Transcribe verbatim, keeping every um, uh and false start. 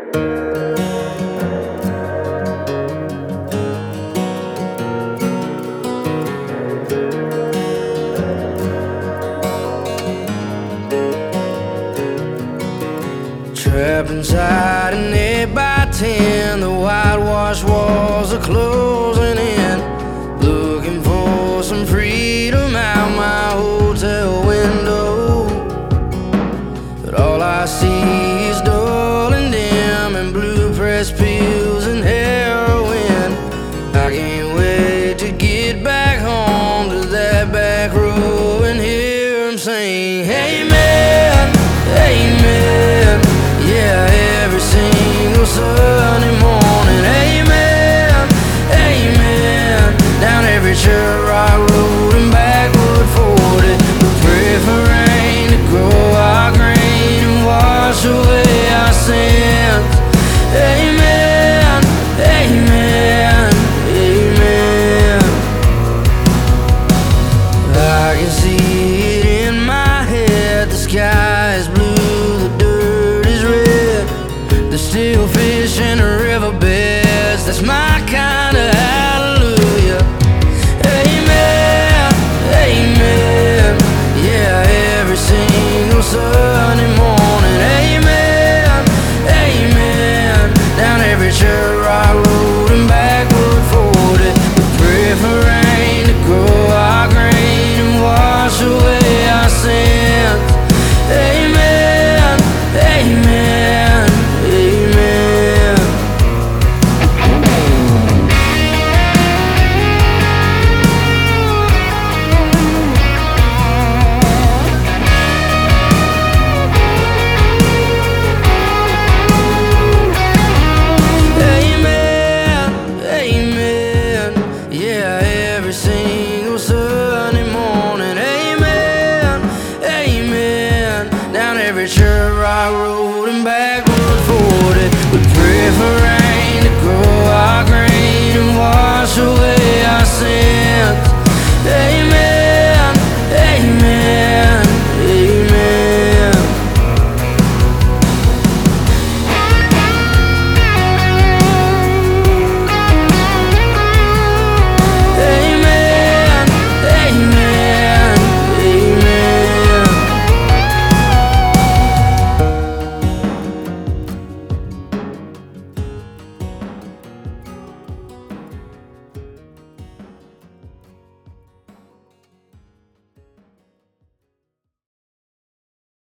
Trapped inside an eight by ten, the whitewashed walls are closing in. Looking for some freedom out my hotel window, but all I see is dull and dim and blue pressed pills